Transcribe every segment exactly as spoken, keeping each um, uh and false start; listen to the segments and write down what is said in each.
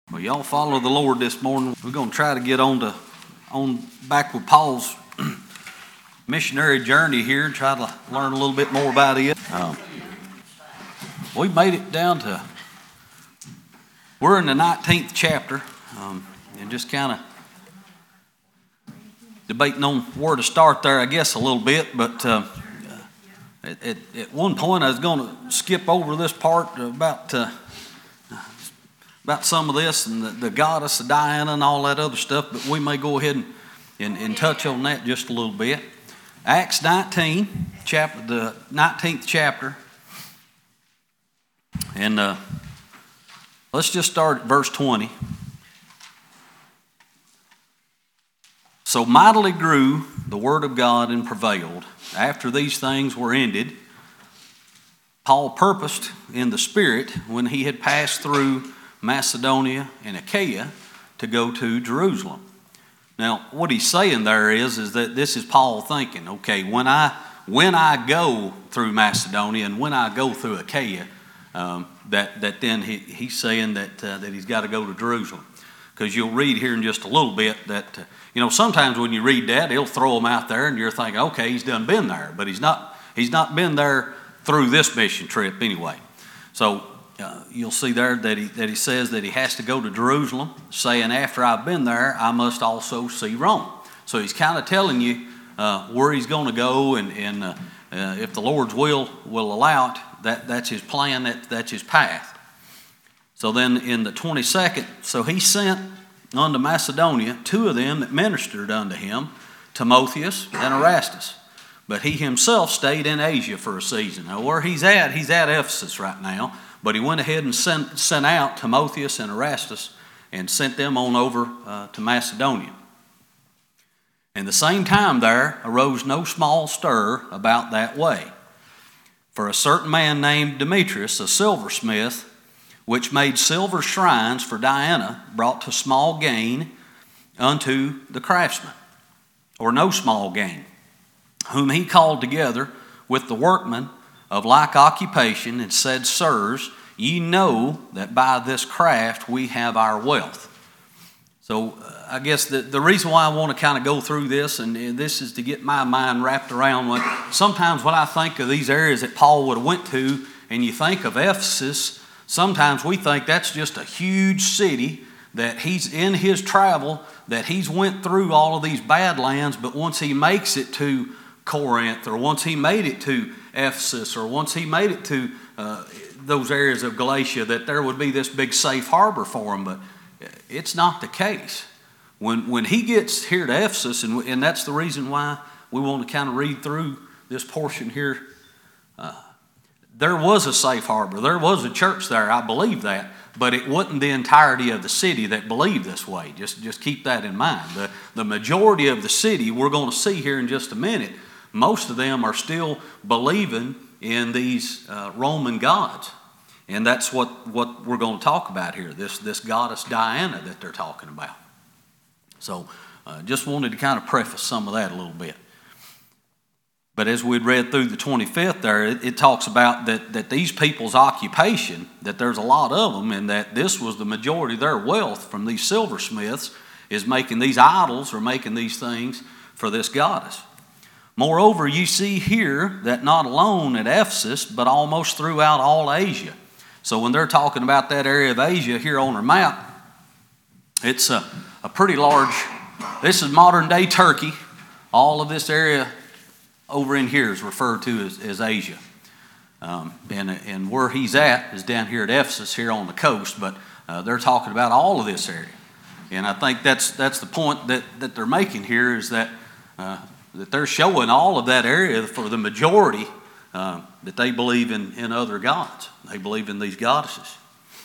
Well, y'all follow the Lord this morning. We're going to try to get on to on back with Paul's missionary journey here and try to learn a little bit more about it. Um, we made it down to, we're in the nineteenth chapter, um, and just kind of debating on where to start there, I guess, a little bit. But uh, at, at, at one point, I was going to skip over this part about uh, about some of this and the, the goddess of Diana and all that other stuff, but we may go ahead and, and, and touch on that just a little bit. Acts nineteen, chapter, the nineteenth chapter, and uh, let's just start at verse twenty. So mightily grew the word of God and prevailed. After these things were ended, Paul purposed in the Spirit, when he had passed through Macedonia and Achaia, to go to Jerusalem. Now, what he's saying there is, is that this is Paul thinking, okay, when I when I go through Macedonia and when I go through Achaia, um, that that then he, he's saying that uh, that he's got to go to Jerusalem, because you'll read here in just a little bit that uh, you know sometimes when you read that, he'll throw them out there and you're thinking, okay, he's done been there, but he's not he's not been there through this mission trip anyway. So. Uh, you'll see there that he that he says that he has to go to Jerusalem, saying, after I've been there, I must also see Rome. So he's kind of telling you uh, where he's going to go, and, and uh, uh, if the Lord's will will allow it, that, that's his plan, that, that's his path. So then in the twenty-second, so he sent unto Macedonia two of them that ministered unto him, Timotheus and Erastus. But he himself stayed in Asia for a season. Now where he's at, he's at Ephesus right now. But he went ahead and sent, sent out Timotheus and Erastus and sent them on over uh, to Macedonia. And the same time there arose no small stir about that way. For a certain man named Demetrius, a silversmith, which made silver shrines for Diana, brought to small gain unto the craftsmen, or no small gain, whom he called together with the workmen of like occupation, and said, Sirs, ye know that by this craft we have our wealth. So uh, I guess the, the reason why I want to kind of go through this, and, and this is to get my mind wrapped around what sometimes when I think of these areas that Paul would have went to, and you think of Ephesus, sometimes we think that's just a huge city that he's in his travel, that he's went through all of these bad lands, but once he makes it to Corinth, or once he made it to Ephesus, or once he made it to uh, those areas of Galatia, that there would be this big safe harbor for him. But it's not the case. When when he gets here to Ephesus, and, and that's the reason why we want to kind of read through this portion here, uh, there was a safe harbor. There was a church there, I believe that, but it wasn't the entirety of the city that believed this way. Just, just keep that in mind. The, the majority of the city, we're going to see here in just a minute, most of them are still believing in these uh, Roman gods. And that's what, what we're going to talk about here, this, this goddess Diana that they're talking about. So uh, just wanted to kind of preface some of that a little bit. But as we'd read through the twenty-fifth there, it, it talks about that, that these people's occupation, that there's a lot of them, and that this was the majority of their wealth from these silversmiths, is making these idols or making these things for this goddess. Moreover, you see here that not alone at Ephesus, but almost throughout all Asia. So when they're talking about that area of Asia here on our map, it's a, a pretty large, this is modern day Turkey. All of this area over in here is referred to as, as Asia. Um, and, and where he's at is down here at Ephesus here on the coast, but uh, they're talking about all of this area. And I think that's that's the point that, that they're making here, is that uh, that they're showing all of that area for the majority uh, that they believe in, in other gods. They believe in these goddesses.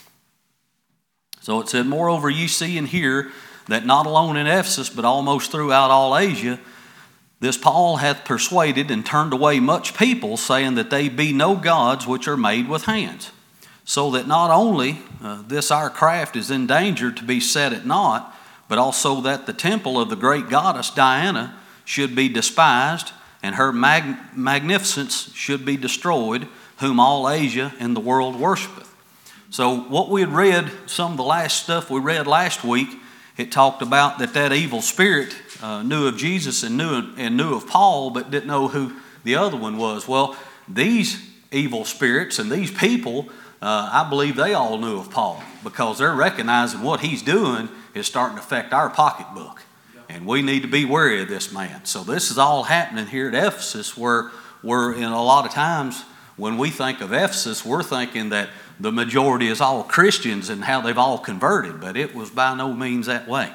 So it said, moreover, you see and hear that not alone in Ephesus, but almost throughout all Asia, this Paul hath persuaded and turned away much people, saying that they be no gods which are made with hands. So that not only uh, this our craft is in danger to be set at naught, but also that the temple of the great goddess Diana should be despised, and her mag- magnificence should be destroyed, whom all Asia and the world worshipeth. So what we had read, some of the last stuff we read last week, it talked about that that evil spirit uh, knew of Jesus and knew, and knew of Paul, but didn't know who the other one was. Well, these evil spirits and these people, uh, I believe they all knew of Paul, because they're recognizing what he's doing is starting to affect our pocketbook. And we need to be wary of this man. So this is all happening here at Ephesus, where we're in a lot of times when we think of Ephesus, we're thinking that the majority is all Christians and how they've all converted, but it was by no means that way.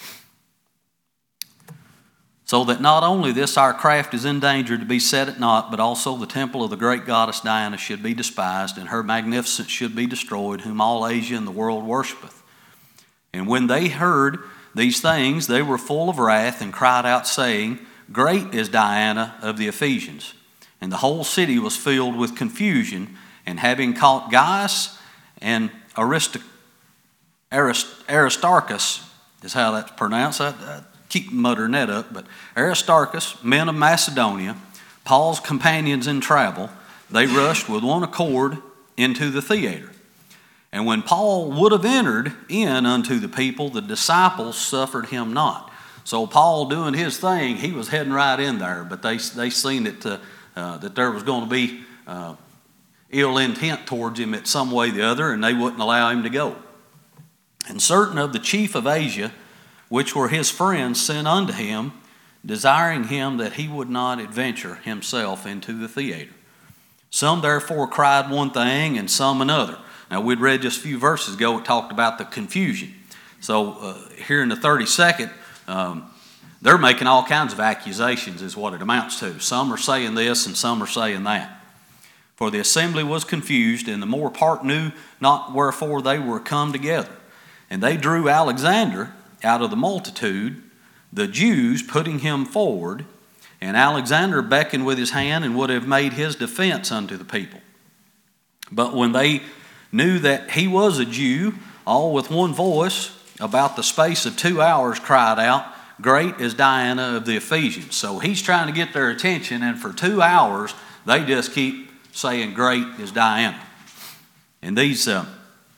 So that not only this our craft is in danger to be set at naught, but also the temple of the great goddess Diana should be despised, and her magnificence should be destroyed, whom all Asia and the world worshipeth. And when they heard these things, they were full of wrath, and cried out, saying, Great is Diana of the Ephesians. And the whole city was filled with confusion, and having caught Gaius and Arist- Arist- Aristarchus, is how that's pronounced. I, I keep muttering that up, but Aristarchus, men of Macedonia, Paul's companions in travel, they rushed with one accord into the theater. And when Paul would have entered in unto the people, the disciples suffered him not. So Paul doing his thing, he was heading right in there, but they they seen it uh, uh, that there was going to be uh, ill intent towards him at some way or the other, and they wouldn't allow him to go. And certain of the chief of Asia, which were his friends, sent unto him, desiring him that he would not adventure himself into the theater. Some therefore cried one thing, and some another. Now, we'd read just a few verses ago, it talked about the confusion. So uh, here in the thirty-second, um, they're making all kinds of accusations is what it amounts to. Some are saying this and some are saying that. For the assembly was confused, and the more part knew not wherefore they were come together. And they drew Alexander out of the multitude, the Jews putting him forward, and Alexander beckoned with his hand and would have made his defense unto the people. But when they knew that he was a Jew, all with one voice, about the space of two hours cried out, Great is Diana of the Ephesians. So he's trying to get their attention, and for two hours, they just keep saying, Great is Diana. And these, uh,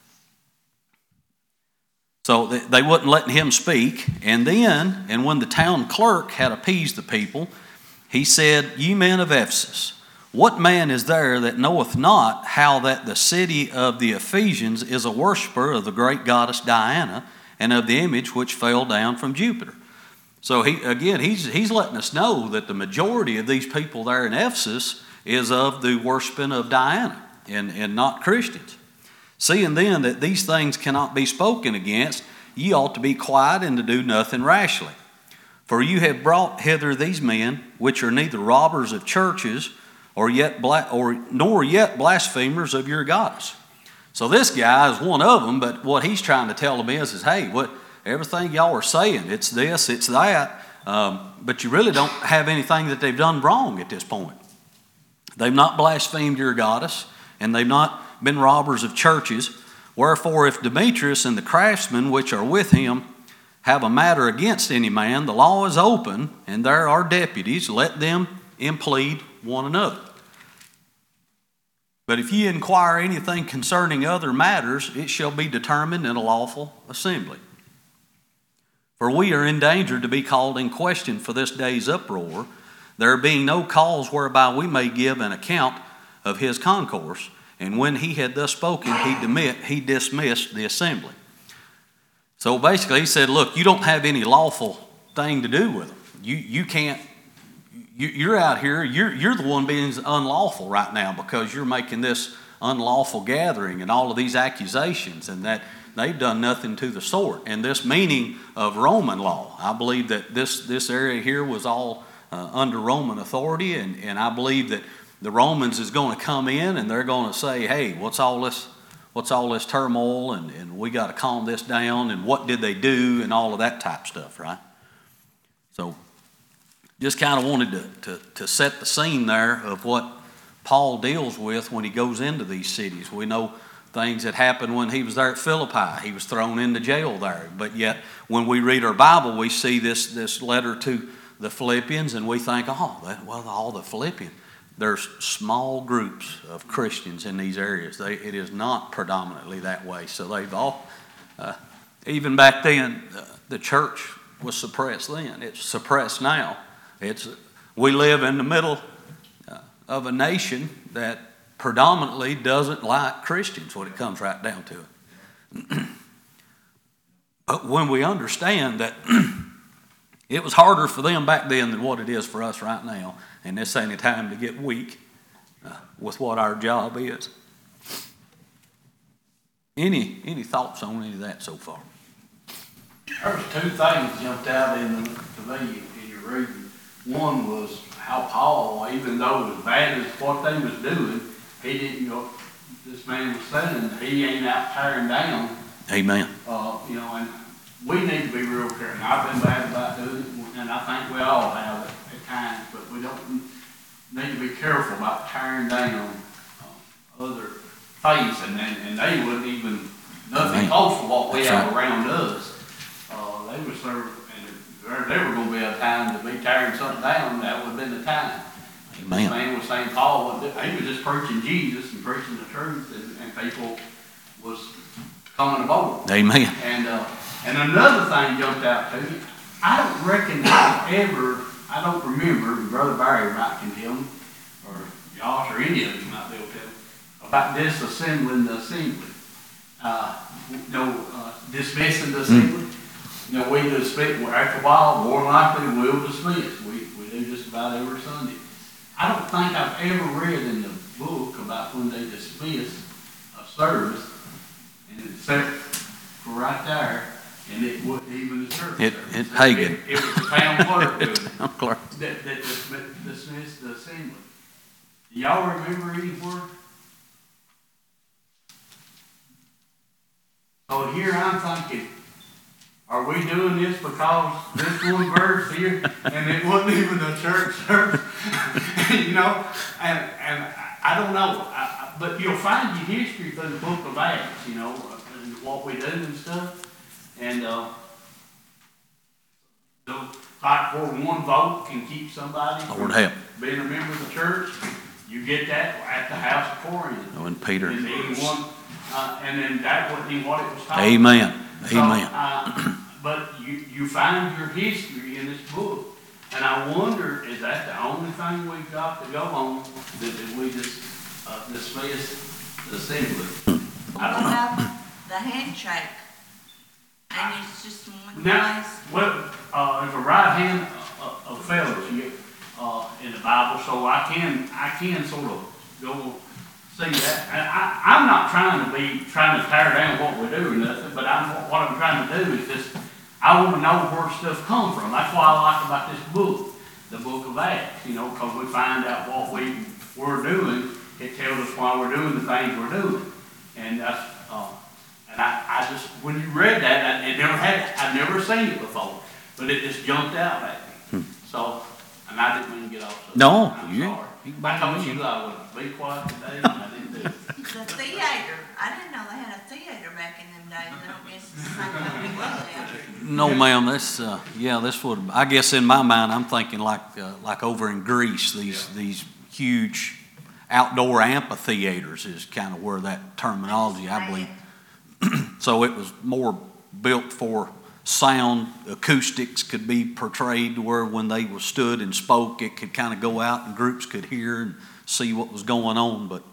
so they, they wouldn't let him speak. And then, and when the town clerk had appeased the people, he said, Ye men of Ephesus, what man is there that knoweth not how that the city of the Ephesians is a worshiper of the great goddess Diana and of the image which fell down from Jupiter? So he again, he's, he's letting us know that the majority of these people there in Ephesus is of the worshiping of Diana and, and not Christians. Seeing then that these things cannot be spoken against, ye ought to be quiet and to do nothing rashly. For you have brought hither these men, which are neither robbers of churches, or yet bla- or nor yet blasphemers of your goddess. So this guy is one of them, but what he's trying to tell them is, is hey, what everything y'all are saying, it's this, it's that, um, but you really don't have anything that they've done wrong at this point. They've not blasphemed your goddess, and they've not been robbers of churches. Wherefore, if Demetrius and the craftsmen which are with him have a matter against any man, the law is open, and there are deputies, let them implead one another. But if ye inquire anything concerning other matters, it shall be determined in a lawful assembly. For we are in danger to be called in question for this day's uproar, there being no cause whereby we may give an account of his concourse. And when he had thus spoken, he, demit, he dismissed the assembly. So basically he said, look, you don't have any lawful thing to do with them. You, you can't, you, you're out here, you're, you're the one being unlawful right now because you're making this unlawful gathering and all of these accusations, and that they've done nothing to the sort. And this meaning of Roman law, I believe that this, this area here was all uh, under Roman authority, and, and I believe that the Romans is going to come in and they're going to say, hey, what's all this, what's all this turmoil, and, and we got to calm this down, and what did they do, and all of that type stuff, right? So just kind of wanted to, to, to set the scene there of what Paul deals with when he goes into these cities. We know things that happened when he was there at Philippi. He was thrown into jail there. But yet when we read our Bible, we see this, this letter to the Philippians, and we think, oh, that, well, all the Philippians. there's small groups of Christians in these areas. They, it is not predominantly that way. So they've all, uh, even back then, uh, the church was suppressed then. It's suppressed now. It's we live in the middle uh, of a nation that predominantly doesn't like Christians when it comes right down to it. But when we understand that it was harder for them back then than what it is for us right now, and this ain't a time to get weak uh, with what our job is. Any any thoughts on any of that so far? There was two things jumped out in the, to me in your reading. One was how Paul, even though as bad as what they was doing, he didn't, you know, this man was saying he ain't out tearing down. Amen. Uh, you know, and we need to be real careful. I've been bad about doing it, and I think we all have it at times, but we don't need to be careful about tearing down uh, other faiths, and, and, and they wouldn't even, nothing Amen. close to what we That's have right. around us. Uh, they were serving, and if there ever going to be a time to be tearing something down, that would have been the time. This Amen. man was saying Paul, he was just preaching Jesus and preaching the truth, and, and people was coming aboard. Amen. And uh, and another thing jumped out to me. I don't reckon I ever, I don't remember, and Brother Barry might can tell me, or Josh, or any of you might be able to tell me, about disassembling the assembly. Uh, you know, uh, dismissing the assembly. Mm. You know, we dismiss, after a while, more likely we'll dismiss. We, we do just about every Sunday. I don't think I've ever read in the book about when they dismiss a service, and except for right there, and it wasn't even the church It, service. it Hagen. It, it was the town clerk doing it. Town clerk. That, that dismissed, dismissed the assembly. Do y'all remember anywhere? So here I'm thinking, are we doing this because this one verse here, and it wasn't even a church service? You know, and and I don't know, I, I, but you'll find your history through the book of Acts, you know, and what we do and stuff. And uh, so, like where one vote can keep somebody Lord help. being a member of the church, you get that at the house of Corinth. Oh, and Peter. And anyone, uh, and then that wasn't even what it was talking Amen. about. So, Amen. uh, but you, you find your history in this book. And I wonder, is that the only thing we've got to go on, that, that we just uh, dismiss the assembly? I don't know. About the handshake, and it's just one Now, place. well, uh, there's a right hand of, of fellowship uh, in the Bible, so I can I can sort of go see that. And I, I'm not trying to be trying to tear down what we do or nothing, but I'm what I'm trying to do is just I want to know where stuff comes from. That's what I like about this book, the Book of Acts. You know, because we find out what we we're doing. It tells us why we're doing the things we're doing, and that's. Uh, And I, I just, when you read that, I, it never had, I'd never seen it before, but it just jumped out at me. Hmm. So, and I didn't mean to get off subject. No, I'm you- sorry. you can I bother told me. you I would be quiet today, and I didn't do it. The theater, I didn't know they had a theater back in them days. I don't guess it's the same thing we No, ma'am. This, uh, yeah, this would. I guess in my mind, I'm thinking like, uh, like over in Greece, these these huge outdoor amphitheaters is kind of where that terminology, I believe. So it was more built for sound, acoustics could be portrayed to where when they were stood and spoke, it could kind of go out and groups could hear and see what was going on. But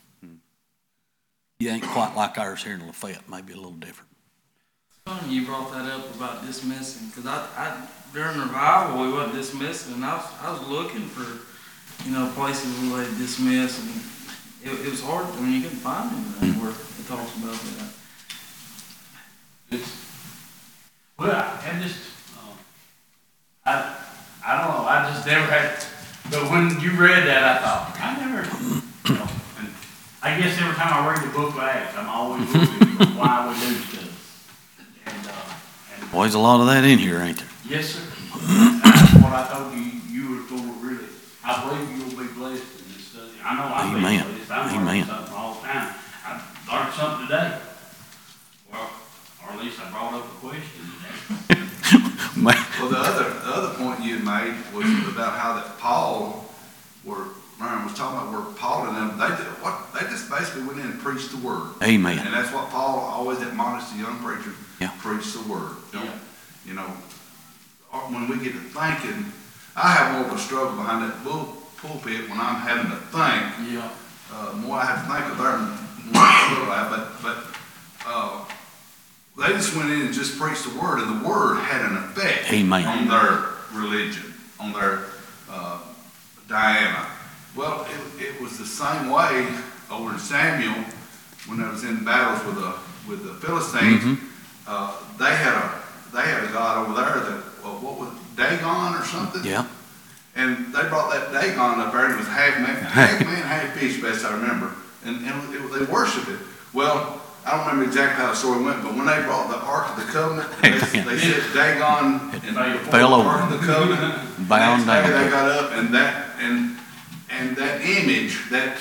you ain't quite like ours here in Lafayette, maybe a little different. Funny you brought that up about dismissing, because I, I during revival we wasn't dismissing, and I was I was looking for, you know, places where they dismiss, and it, it was hard. I mean, you couldn't find anything where it talks about that. It's, well, I just, uh, I, I don't know, I just never had, but when you read that, I thought, I never, you know, and I guess every time I read the book of Acts, I'm always looking for why we do stuff. And, uh, and. Boy, there's a lot of that in here, ain't there? Yes, sir. That's what I told you, you were going to really, I believe you'll be blessed in this study. I know I'm being Amen. blessed, I'm learning Amen. something all the time. I learned something today. Well, or at least I brought up a question today. Man, Well, the other, the other point you had made was about how that Paul were Brian was talking about, where Paul and them, they did what they just basically went in and preached the word. Amen. And that's what Paul always admonished the young preachers: Yeah. preach the word. Don't, Yeah. You know, when we get to thinking, I have more of a struggle behind that bull, pulpit when I'm having to think. Yeah. Uh, more I have to think of there than more I have, but but uh, they just went in and just preached the word, and the word had an effect Amen. on their religion, on their uh, Diana. Well, it, it was the same way over in Samuel when I was in battles with the with the Philistines. Mm-hmm. Uh, they had a they had a god over there that well, what was Dagon or something. Yeah. And they brought that Dagon up there, and it was half man, half man, half fish, best I remember. And, and it, they worshiped it. Well, I don't remember exactly how the story went, but when they brought the Ark of the Covenant, they, they said Dagon and fell over. the Ark of the Covenant. Bound Next day down. they got up, and that and and that image, that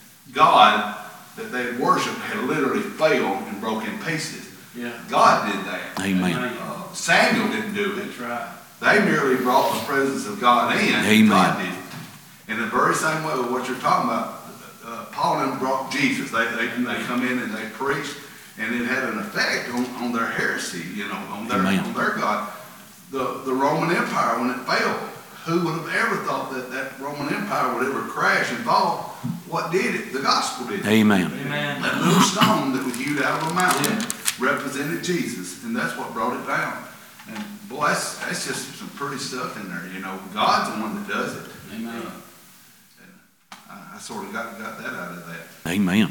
God that they had worshipped, had literally failed and broke in pieces. Yeah. God did that. Amen. Uh, Samuel didn't do it. That's right. They merely brought the presence of God in. Amen. God did. In the very same way with what you're talking about, uh, Paul and them brought Jesus. They, they they come in and they preached, and it had an effect on, on their heresy, you know, on their Amen. on their God. The the Roman Empire, when it fell, who would have ever thought that that Roman Empire would ever crash and fall? What did it? The gospel did it. Amen. Amen. That little stone that was hewed out of a mountain represented Jesus, and that's what brought it down. And boy, that's, that's just some pretty stuff in there, you know. God's the one that does it. Amen. Uh, and I, I sort of got, got that out of that. Amen.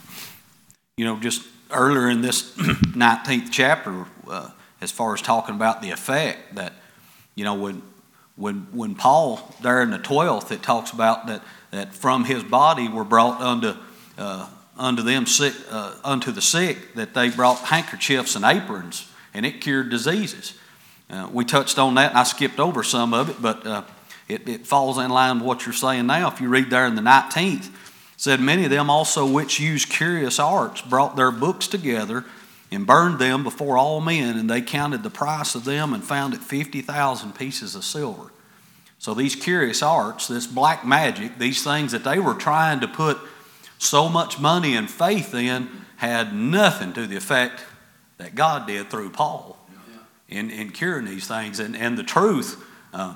You know, just earlier in this nineteenth chapter, uh, as far as talking about the effect that, you know, when when when Paul there in the twelfth, it talks about that that from his body were brought unto uh, unto them sick uh, unto the sick, that they brought handkerchiefs and aprons, and it cured diseases. Uh, we touched on that, and I skipped over some of it, but uh, it, it falls in line with what you're saying now. If you read there in the nineteenth, it said, many of them also which used curious arts brought their books together and burned them before all men, and they counted the price of them and found it fifty thousand pieces of silver. So these curious arts, this black magic, these things that they were trying to put so much money and faith in, had nothing to the effect that God did through Paul. In, in curing these things, and, and the truth uh,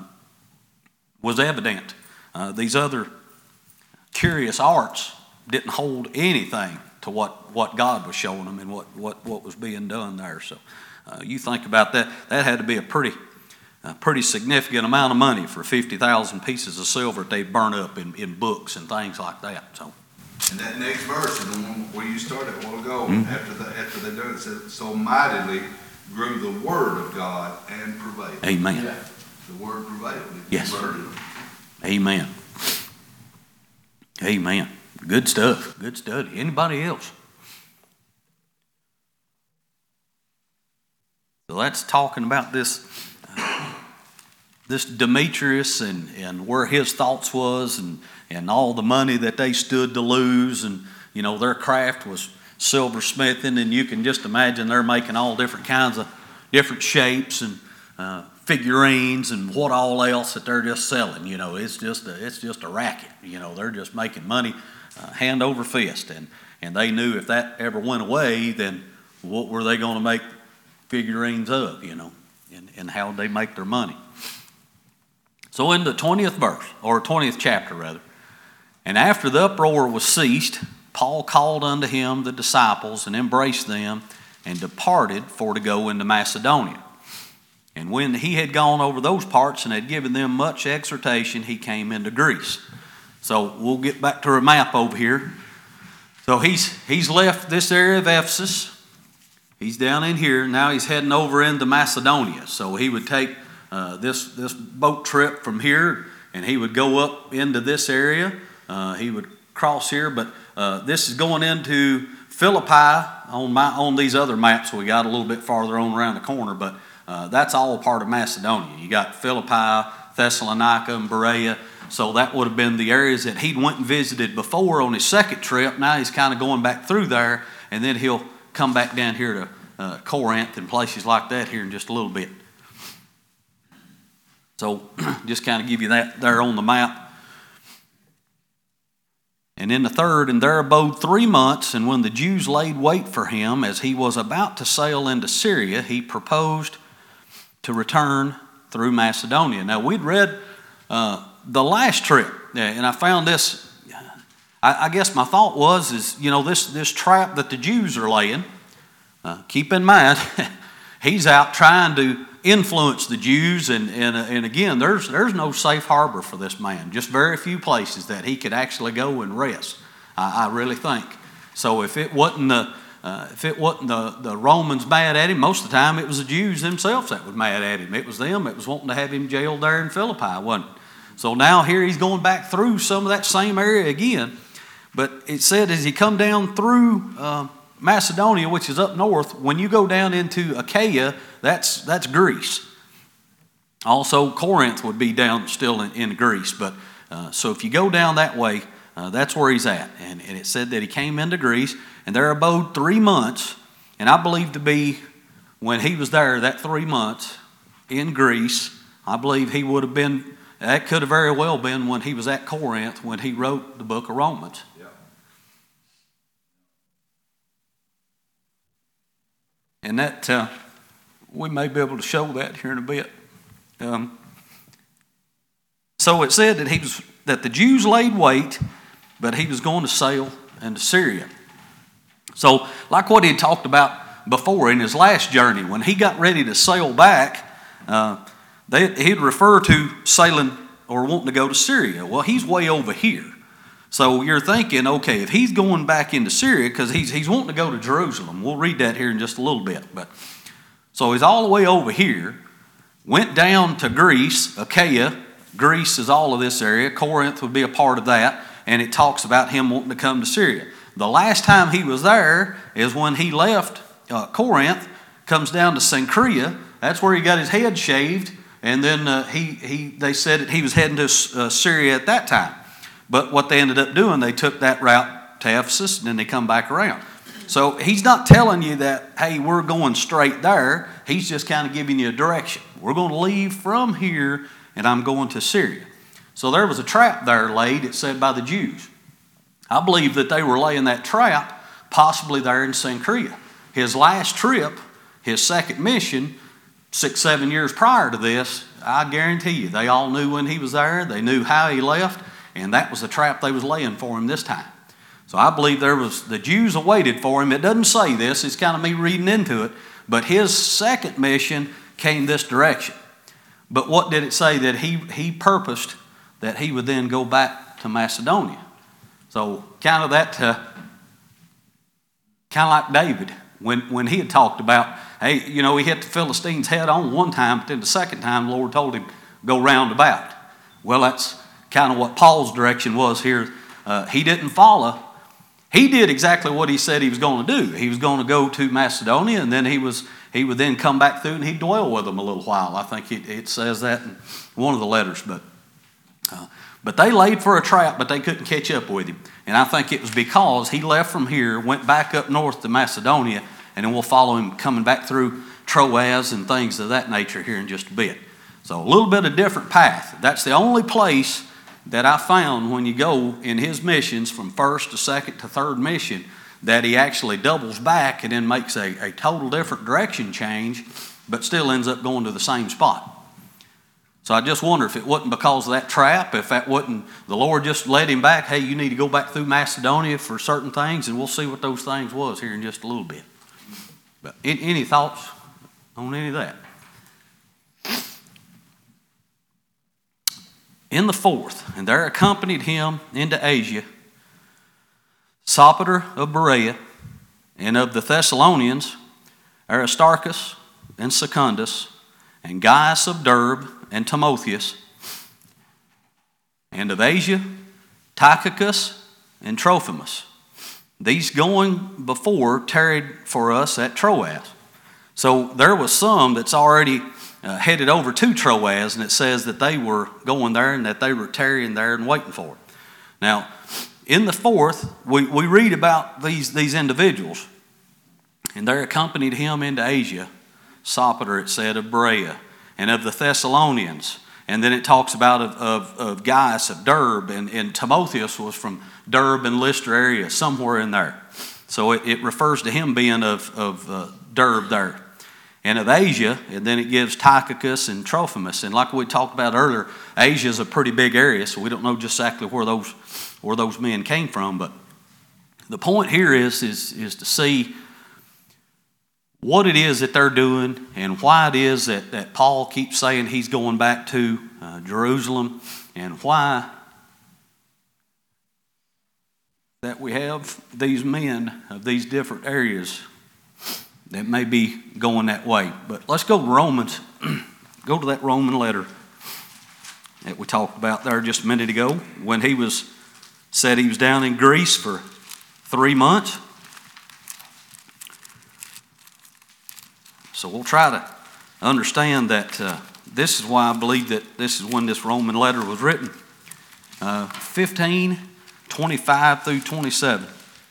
was evident. Uh, these other curious arts didn't hold anything to what, what God was showing them and what, what, what was being done there. So uh, you think about that, that had to be a pretty a pretty significant amount of money for fifty thousand pieces of silver that they'd burn up in, in books and things like that. So. And that next verse is the one where you started a while ago. Mm-hmm. After the, after they done it, it said, so mightily grew the word of God and prevailed. Amen. Yeah. The word prevailed. It Yes. converted them. Amen. Amen. Good stuff. Good study. Anybody else? So that's talking about this uh, this Demetrius and, and where his thoughts was, and, and all the money that they stood to lose, and you know their craft was silversmithing, and you can just imagine they're making all different kinds of different shapes and uh, figurines and what all else that they're just selling. You know, it's just a, it's just a racket. You know, they're just making money uh, hand over fist, and and they knew if that ever went away, then what were they going to make figurines of? You know, and and how would they make their money? So in the twentieth verse, or twentieth chapter rather, and after the uproar was ceased, Paul called unto him the disciples and embraced them and departed for to go into Macedonia. And when he had gone over those parts and had given them much exhortation, he came into Greece. So we'll get back to our map over here. So he's he's left this area of Ephesus. He's down in here. Now he's heading over into Macedonia. So he would take uh, this, this boat trip from here, and he would go up into this area. Uh, he would cross here, but uh, this is going into Philippi on my on these other maps. We got a little bit farther on around the corner, but uh, that's all part of Macedonia. You got Philippi, Thessalonica, and Berea. So that would have been the areas that he'd went and visited before on his second trip. Now he's kind of going back through there, and then he'll come back down here to uh, Corinth and places like that here in just a little bit. So just kind of give you that there on the map. And in the third, and there abode three months, and when the Jews laid wait for him, as he was about to sail into Syria, he proposed to return through Macedonia. Now, we'd read uh, the last trip, and I found this, I, I guess my thought was, is, you know, this, this trap that the Jews are laying, uh, keep in mind, he's out trying to influence the Jews, and, and, and again, there's, there's no safe harbor for this man. Just very few places that he could actually go and rest, I, I really think. So if it wasn't the uh, if it wasn't the, the Romans mad at him, most of the time it was the Jews themselves that was mad at him. It was them that was wanting to have him jailed there in Philippi, wasn't it? So now here he's going back through some of that same area again. But it said as he come down through uh, Macedonia, which is up north, when you go down into Achaia, that's that's Greece. Also, Corinth would be down still in, in Greece. But uh, so if you go down that way, uh, that's where he's at. And, and it said that he came into Greece, and there abode three months. And I believe to be when he was there, that three months in Greece, I believe he would have been, that could have very well been when he was at Corinth when he wrote the book of Romans. And that, uh, we may be able to show that here in a bit. Um, so it said that he was that the Jews laid wait, but he was going to sail into Syria. So, like what he had talked about before in his last journey, when he got ready to sail back, uh, they, he'd refer to sailing or wanting to go to Syria. Well, he's way over here. So you're thinking, okay, if he's going back into Syria, because he's, he's wanting to go to Jerusalem. We'll read that here in just a little bit. But so he's all the way over here, went down to Greece, Achaia. Greece is all of this area. Corinth would be a part of that. And it talks about him wanting to come to Syria. The last time he was there is when he left uh, Corinth, comes down to Cenchrea. That's where he got his head shaved. And then uh, he, he they said that he was heading to uh, Syria at that time. But what they ended up doing, they took that route to Ephesus, and then they come back around. So he's not telling you that, hey, we're going straight there. He's just kind of giving you a direction. We're going to leave from here, and I'm going to Syria. So there was a trap there laid, it said, by the Jews. I believe that they were laying that trap possibly there in Cenchrea. His last trip, his second mission, six, seven years prior to this, I guarantee you, they all knew when he was there. They knew how he left. And that was the trap they was laying for him this time. So I believe there was, the Jews awaited for him. It doesn't say this, it's kind of me reading into it. But his second mission came this direction. But what did it say? That he, he purposed that he would then go back to Macedonia. So kind of that, uh, kind of like David, when, when he had talked about, hey, you know, he hit the Philistines head on one time, but then the second time the Lord told him, go round about. Well, that's kind of what Paul's direction was here. Uh, he didn't follow. He did exactly what he said he was going to do. He was going to go to Macedonia, and then he was he would then come back through and he'd dwell with them a little while. I think it, it says that in one of the letters. But uh, but they laid for a trap, but they couldn't catch up with him. And I think it was because he left from here, went back up north to Macedonia, and then we'll follow him coming back through Troas and things of that nature here in just a bit. So a little bit of different path. That's the only place that I found when you go in his missions from first to second to third mission that he actually doubles back and then makes a, a total different direction change, but still ends up going to the same spot. So I just wonder if it wasn't because of that trap, if that wasn't, the Lord just led him back, hey, you need to go back through Macedonia for certain things, and we'll see what those things was here in just a little bit. But any, any thoughts on any of that? In the fourth, and there accompanied him into Asia, Sopater of Berea, and of the Thessalonians, Aristarchus and Secundus, and Gaius of Derbe, and Timotheus, and of Asia, Tychicus and Trophimus. These going before tarried for us at Troas. So there was some that's already Uh, headed over to Troas, and it says that they were going there and that they were tarrying there and waiting for it. Now, in the fourth, we, we read about these, these individuals, and there accompanied him into Asia, Sopater, it said, of Berea, and of the Thessalonians, And then it talks about of, of, of Gaius of Derbe, and, and Timotheus was from Derbe and Lystra area, somewhere in there. So it, it refers to him being of, of uh, Derbe there. And of Asia, and then it gives Tychicus and Trophimus. And like we talked about earlier, Asia is a pretty big area, so we don't know just exactly where those where those men came from. But the point here is, is, is to see what it is that they're doing and why it is that, that Paul keeps saying he's going back to uh, Jerusalem, and why that we have these men of these different areas that may be going that way. But let's go to Romans. Go to that Roman letter that we talked about there just a minute ago, when he was said he was down in Greece for three months. So we'll try to understand that uh, this is why I believe that this is when this Roman letter was written. Uh, fifteen, twenty-five through twenty-seven.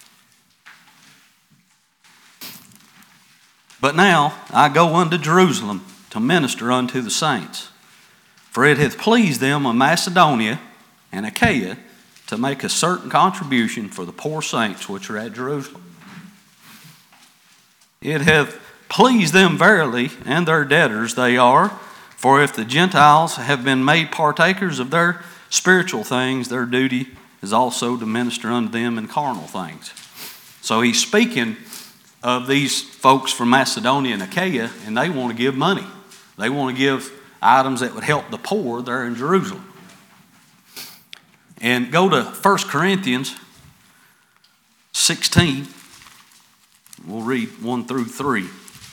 But now I go unto Jerusalem to minister unto the saints. For it hath pleased them of Macedonia and Achaia to make a certain contribution for the poor saints which are at Jerusalem. It hath pleased them verily, and their debtors they are. For if the Gentiles have been made partakers of their spiritual things, their duty is also to minister unto them in carnal things. So he's speaking of these folks from Macedonia and Achaia, and they want to give money. They want to give items that would help the poor there in Jerusalem. And go to First Corinthians sixteen. We'll read one through three.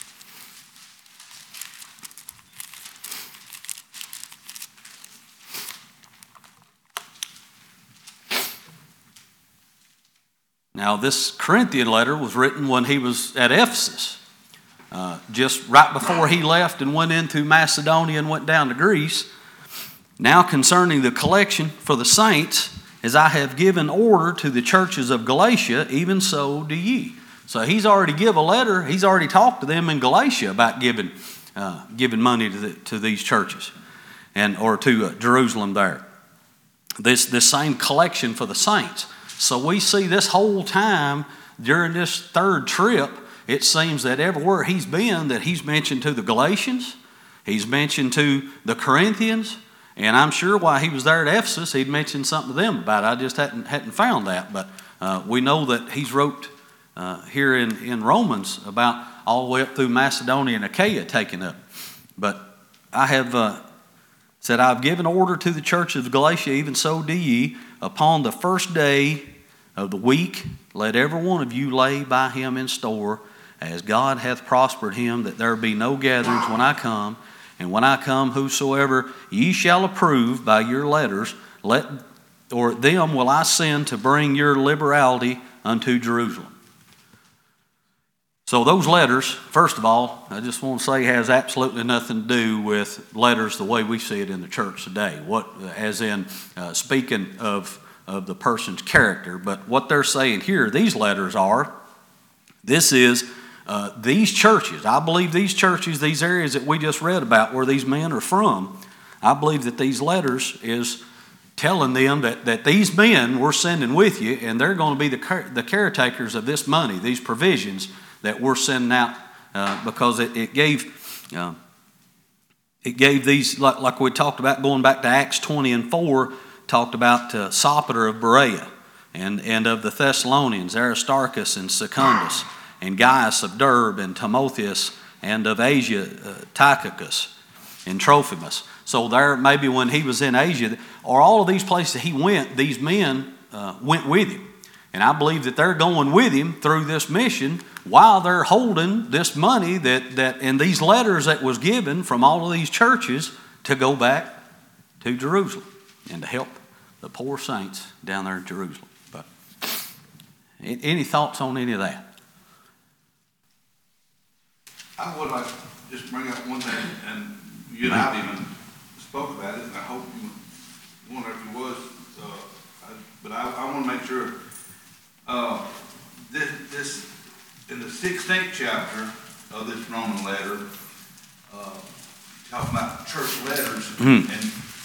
Now, this Corinthian letter was written when he was at Ephesus, uh, just right before he left and went into Macedonia and went down to Greece. Now concerning the collection for the saints, as I have given order to the churches of Galatia, even so do ye. So he's already give a letter. He's already talked to them in Galatia about giving, uh, giving money to, the, to these churches, and or to uh, Jerusalem there. This this same collection for the saints. So we see this whole time during this third trip, it seems that everywhere he's been, that he's mentioned to the Galatians, he's mentioned to the Corinthians, and I'm sure while he was there at Ephesus, he'd mentioned something to them about it. I just hadn't, hadn't found that, but uh, we know that he's wrote uh, here in, in Romans about all the way up through Macedonia and Achaia taken up. But I have uh, said, I've given order to the church of Galatia, even so do ye, upon the first day of the week, let every one of you lay by him in store, as God hath prospered him, that there be no gatherings when I come. And when I come, whosoever ye shall approve by your letters, let or them will I send to bring your liberality unto Jerusalem. So those letters, first of all, I just want to say, has absolutely nothing to do with letters the way we see it in the church today. What, as in uh, speaking of of the person's character, but what they're saying here, these letters are, this is uh, these churches. I believe these churches, these areas that we just read about where these men are from, I believe that these letters is telling them that, that these men we're sending with you, and they're going to be the, car- the caretakers of this money, these provisions that we're sending out, uh, because it, it gave uh, it gave these, like, like we talked about going back to Acts twenty and four, talked about uh, Sopater of Berea, and, and of the Thessalonians, Aristarchus and Secundus, and Gaius of Derbe, and Timotheus, and of Asia, uh, Tychicus, and Trophimus. So there, maybe when he was in Asia, or all of these places he went, these men uh, went with him. And I believe that they're going with him through this mission while they're holding this money that, that and these letters that was given from all of these churches to go back to Jerusalem and to help the poor saints down there in Jerusalem. But any thoughts on any of that? I would like to just bring up one thing, and you and I even spoke about it, and I hope you wonder if you was, uh, I, but I, I want to make sure, uh, this, this, in the sixteenth chapter of this Roman letter, uh, talking about church letters, mm. and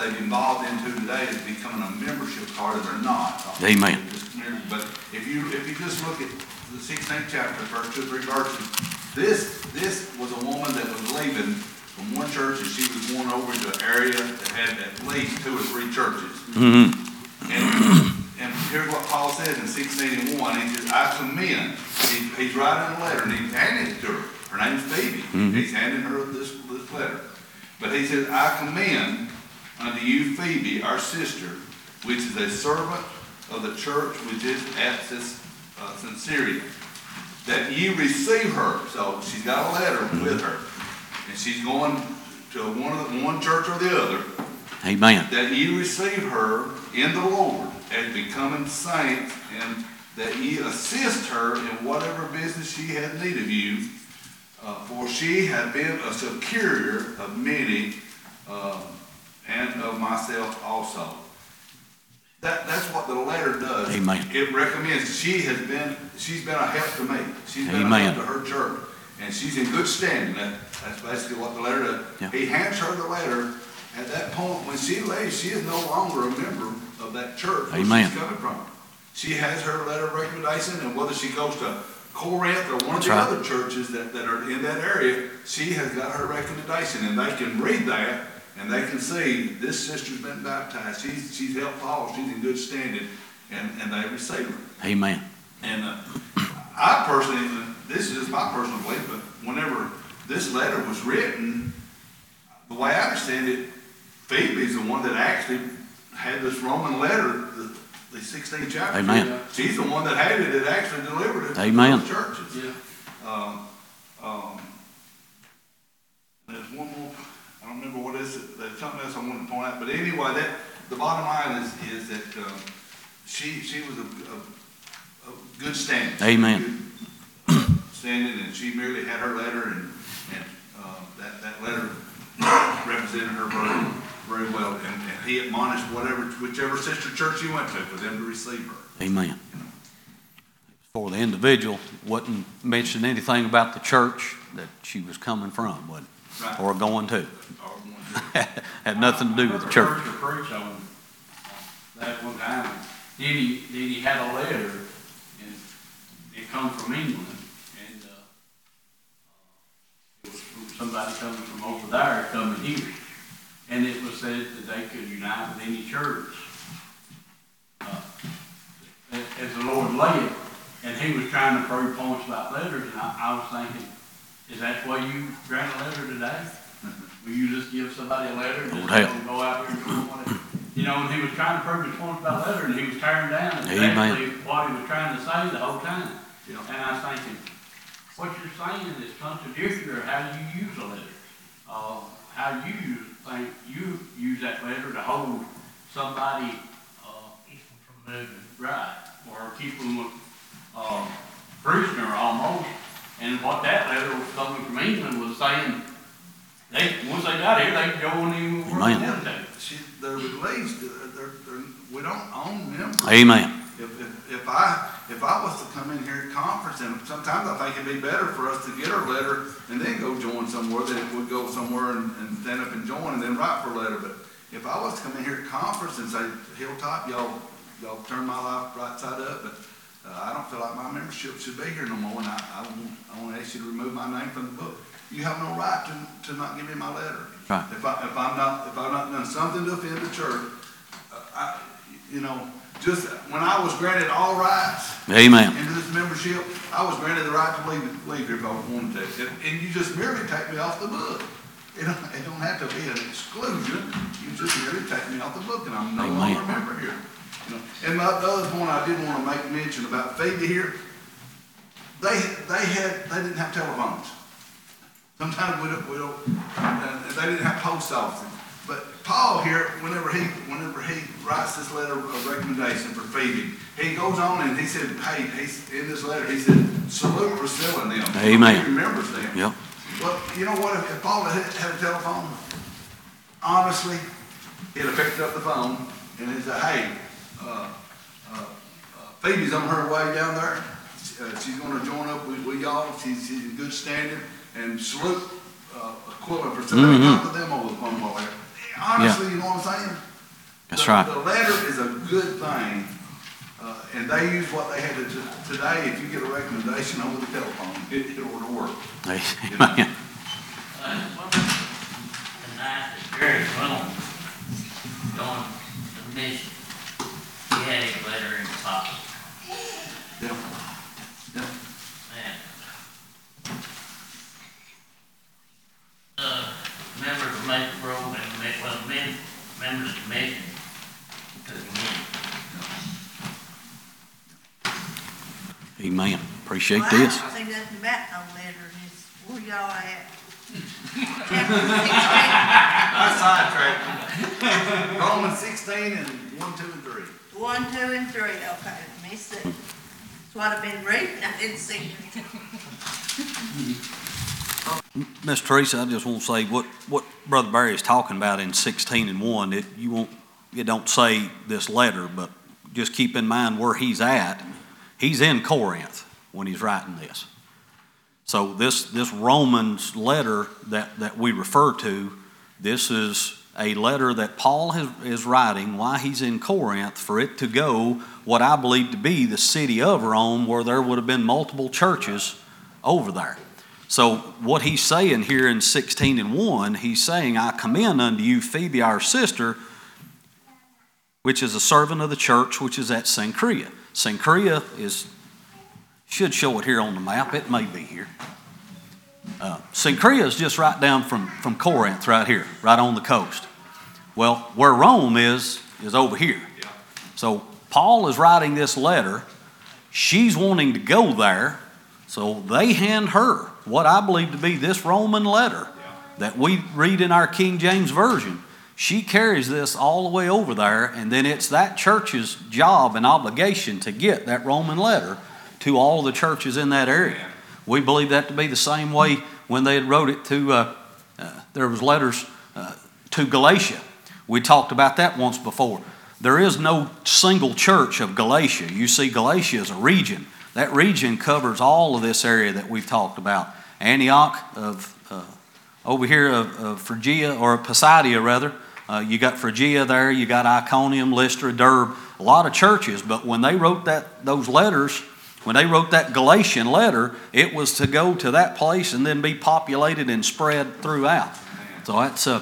they've evolved into today is becoming a membership card, and they're not. Amen. But if you, if you just look at the sixteenth chapter, first two or three verses, this, this was a woman that was leaving from one church, and she was going over to an area that had at least two or three churches. Mm-hmm. And, and here's what Paul says in sixteen eighty-one. He says, I commend. He, he's writing a letter, and he's handing it to her. Her name's Phoebe. Mm-hmm. He's handing her this, this letter. But he says, I commend unto you Phoebe, our sister, which is a servant of the church which is at uh, Cenchrea, that ye receive her. So she's got a letter with her, and she's going to one of the, one church or the other. Amen. That ye receive her in the Lord as becoming saints, and that ye assist her in whatever business she had need of you, uh, for she had been a superior of many, uh, and of myself also. That, that's what the letter does. Amen. It recommends, she has been, she's been a help to me. She's been Amen. a help to her church. And she's in good standing. That, that's basically what the letter does. Yeah. He hands her the letter. At that point, when she leaves, she is no longer a member of that church where Amen. she's coming from. She has her letter of recommendation, and whether she goes to Corinth or one That's of the right. other churches that, that are in that area, she has got her recommendation, and they can read that, and they can see this sister's been baptized. She's, she's helped Paul. She's in good standing, and, and they receive her. Amen. And uh, I personally, this is just my personal belief, but whenever this letter was written, the way I understand it, Phoebe's the one that actually had this Roman letter, the, the sixteenth chapter. Amen. She's the one that had it, that actually delivered it Amen. to the churches. Yeah. Um, um, there's one more, I don't remember what it is, there's something else I wanted to point out, but anyway, that, the bottom line is, is that, um, she, she was a, a, a good standing. Amen. Good standing, and she merely had her letter, and, and, uh, that, that letter represented her very, very well, and, and he admonished whatever, whichever sister church he went to for them to receive her. Amen. For the individual, wasn't mentioning anything about the church that she was coming from, wasn't it? Right. Or going to. Or one to- Had nothing to do with the church. I heard her preach on that one time. Then he, then he had a letter, and it come from England, and uh, it was from somebody coming from over there coming here. And it was said that they could unite with any church uh, as, as the Lord led it. And he was trying to prove points about letters, and I, I was thinking, is that why you grant a letter today? Will you just give somebody a letter and just Lord let help. them go out there and do whatever? You know, and he was trying to prove his point about letter, and he was tearing down Amen. exactly what he was trying to say the whole time. Yeah. And I was thinking, what you're saying is contradictory of how you use a letter. Uh, how you think you use that letter to hold somebody, uh, from moving, right, or keep them, uh, prisoner almost. And what that letter was coming from England was saying, they, once they got here, they could go on anywhere they Amen. wanted to. She, they're released, they're, they're, they're, we don't own members. Amen. If, if, if I, if I was to come in here at conference, and sometimes I think it'd be better for us to get our letter and then go join somewhere than it would go somewhere and, and stand up and join and then write for a letter. But if I was to come in here at conference and say, Hilltop, y'all, y'all turn my life right side up, but uh, I don't feel like my membership should be here no more, and I, I want, I want to ask you to remove my name from the book. You have no right to, to not give me my letter. Right. If I, if I'm not, if I've not done something to offend the church, uh, I, you know, just when I was granted all rights Amen. into this membership, I was granted the right to leave, leave here if I wanted to. And, and you just merely take me off the book. It don't, it don't have to be an exclusion. You just merely take me off the book, and I'm no Amen. longer a member here. You know. And my, the other point I did want to make mention about Phoebe here, they they had they didn't have telephones. Sometimes we don't, we don't uh, they didn't have post offices. But Paul here, whenever he whenever he writes this letter of recommendation for Phoebe, he goes on and he said, hey, he's, in this letter, he said, salute Priscilla and them. Amen. He remembers them. Yep. Well, you know what, if, if Paul had, had a telephone, honestly, he'd have picked up the phone and he'd say, hey, uh, uh, uh, Phoebe's on her way down there. Uh, she's going to join up with, with y'all. She's, she's in good standing. And salute uh, equivalent for somebody Mhm. talk to them over the phone while they're. honestly, you know what I'm saying? That's The- right. The letter is a good thing, uh, and they use what they had to do. Today, if you get a recommendation over the telephone, it, it ought to work. Amen. Tonight, that Jerry Sloan going to the mission, he had a letter in his pocket. Yeah. Yeah. Man. Uh, members of Maple Grove and, ma- well, men, members of the mission took him in. Amen. Appreciate Well, this. I don't see nothing about no letter, it's where y'all at? Chapter sixteen, I sidetracked. Romans sixteen and one, two, and three. one, two, and three, okay, let me see. That's what I've been reading, I didn't see it. Miss Teresa, I just want to say what, what Brother Barry is talking about in sixteen and one, it, you won't, it don't say this letter, but just keep in mind where he's at. He's in Corinth when he's writing this. So this, this Romans letter that, that we refer to, this is a letter that Paul has, is writing while he's in Corinth for it to go what I believe to be the city of Rome, where there would have been multiple churches over there. So what he's saying here in sixteen and one, he's saying, I commend unto you Phoebe our sister, which is a servant of the church which is at Cenchrea. Cenchrea is, should show it here on the map, it may be here. Uh, Cenchrea is just right down from, from Corinth right here, right on the coast. Well, where Rome is, is over here. So Paul is writing this letter, she's wanting to go there, so they hand her what I believe to be this Roman letter that we read in our King James Version. She carries this all the way over there, and then it's that church's job and obligation to get that Roman letter to all the churches in that area. We believe that to be the same way when they had wrote it to, uh, uh, there was letters uh, to Galatia. We talked about that once before. There is no single church of Galatia. You see, Galatia is a region. That region covers all of this area that we've talked about. Antioch, of uh, over here of, of Phrygia, or Pisidia rather. Uh, you got Phrygia there, you got Iconium, Lystra, Derbe, a lot of churches. But when they wrote that those letters, when they wrote that Galatian letter, it was to go to that place and then be populated and spread throughout. So that's uh,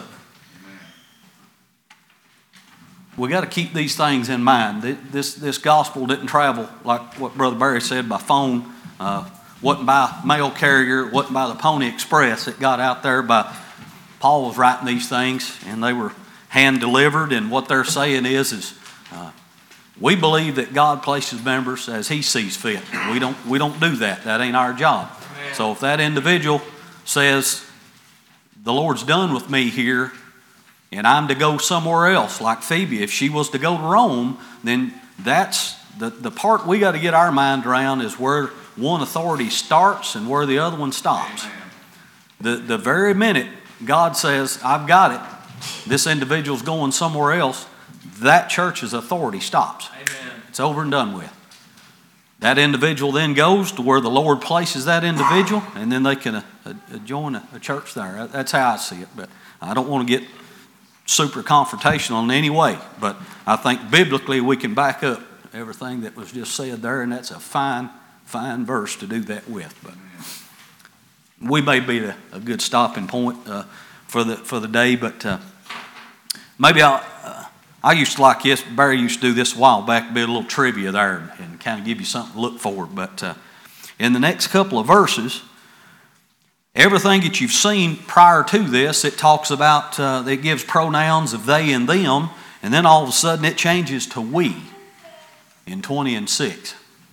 we got to keep these things in mind. This this gospel didn't travel, like what Brother Barry said, by phone. Uh, wasn't by mail carrier. Wasn't by the Pony Express. It got out there by Paul was writing these things, and they were hand delivered. And what they're saying is, is uh, we believe that God places members as He sees fit. We don't we don't do that. That ain't our job. Amen. So if that individual says, the Lord's done with me here, and I'm to go somewhere else, like Phoebe, if she was to go to Rome, then that's the, the part we got to get our mind around is where one authority starts and where the other one stops. Amen. The, the very minute God says, I've got it, this individual's going somewhere else, that church's authority stops. Amen. It's over and done with. That individual then goes to where the Lord places that individual, and then they can uh, uh, join a, a church there. That's how I see it, but I don't want to get super confrontational in any way, but I think biblically we can back up everything that was just said there, and that's a fine, fine verse to do that with. But we may be a, a good stopping point uh, for the for the day, but uh, maybe I'll, uh, I used to like this. Barry used to do this a while back, be a little trivia there, and, and kind of give you something to look for. But uh, in the next couple of verses, everything that you've seen prior to this, it talks about, uh, it gives pronouns of they and them, and then all of a sudden it changes to we in twenty and six.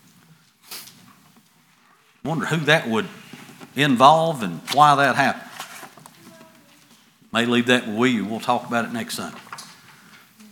Wonder who that would involve and why that happened. May leave that with you. We'll talk about it next Sunday.